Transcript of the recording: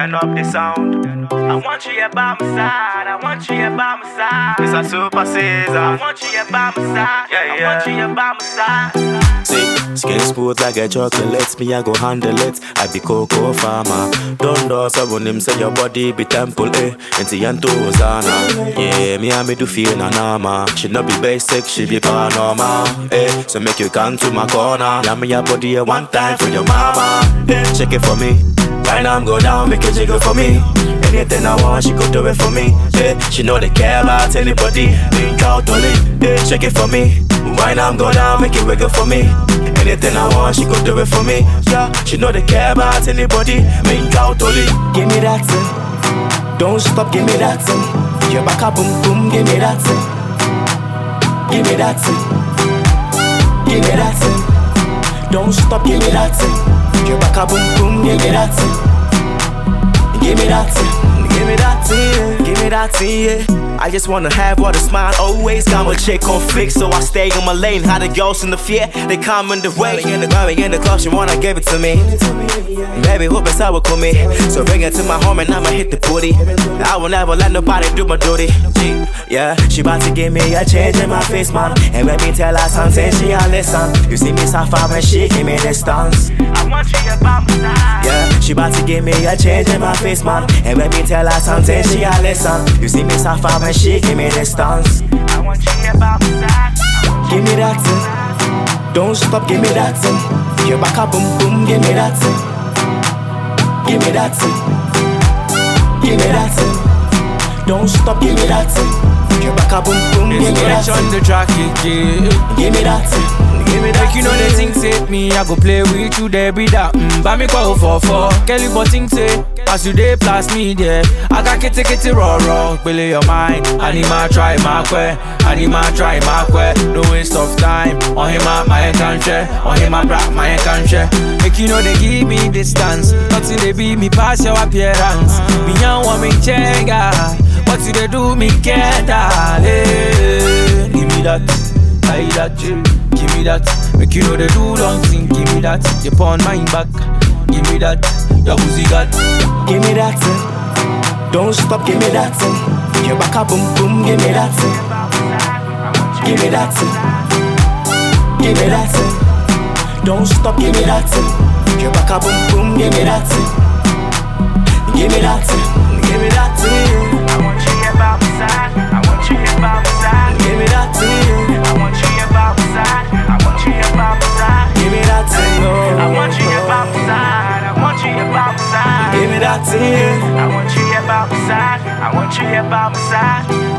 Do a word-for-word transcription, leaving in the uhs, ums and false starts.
turn up the sound. I want you here by my side. I want you here by my side. It's a super season. I want you here by my side. Yeah, yeah. I want you here by my side. See, skin smooth like a chocolate. Me I go handle it. I be cocoa farmer. Don't do so when him say your body be temple, eh? And the end to Hosanna. Yeah, me and me do feel na nama. She not be basic, she be paranormal, eh? So make you come to my corner. Now me your body a one time for your mama. Eh, check it for me. Right now I'm go down, make it jiggle for me. Anything I want, she could do it for me. Yeah, she know they care about anybody. Link out only, yeah, check it for me. Right now I'm go down, make it wiggle for me. Anything I want, she could do it for me. Yeah, she know they care about anybody. Link out only. Give me that thing. Don't stop, give me that thing. Your back up, boom boom, give me that thing. Give me that thing. Give me that thing. Don't stop, give me that thing. Your back up, boom boom, give me that thing. Give me that thing, give me that thing, give me that thing, yeah. I just wanna have what a smile always. Got my chick on flick, so I stay in my lane. How the girls in the fear, they come in the way. In the going in the club, she wanna give it to me. Baby, hope it's how it call me. So bring it to my home and I'ma hit the booty. I will never let nobody do my duty. Yeah, she about to give me a change in my face, man. And when me tell her something, she a listen. You see me suffer when she give me this dance. I want you here by my side. Yeah, she about to give me a change in my face, man. And when me tell her something, she a listen. You see me suffer when she give me this dance. I want you here by my side. Give me that thing. Don't stop, give me that thing. Your back up, boom boom, give me that thing. Give me that thing. Give me that thing. Don't stop, give me that thing. Your back up, boom boom, give me that thing. On the track again. Give me that thing. Give me that like you know the thing say me, I go play with you, there be that. Mm, but me go for four. Kelly but think say, as you dey plus me there. I got kitty kitty raw raw, belay your mind. I need my try my way, I need my try my way. No waste of time. On him my country, on him my bra my country. Make you know they give me distance. Nothing they beat me past your appearance. Beyond what me chenga, what do they do me care darling? Give me that, I that. Give me that, make you know they do long thing. Give me that, you pawn mine back. Give me that, your pussy got. Give me that thing. Don't stop, give me that thing. Your back up, boom boom, give me that thing. Give me that thing. Give me that thing. Don't stop, give me that thing. Your back up, boom boom, give me that thing. Give me that thing. Give me that thing. I want you here by my side. I want you here by my side. Give me that thing. I want you here by my side. I want you here by my side. Give me that thing. I want you here by my side. I want you here by my side. Give me that thing. I want you here by my side. I want you here by my side.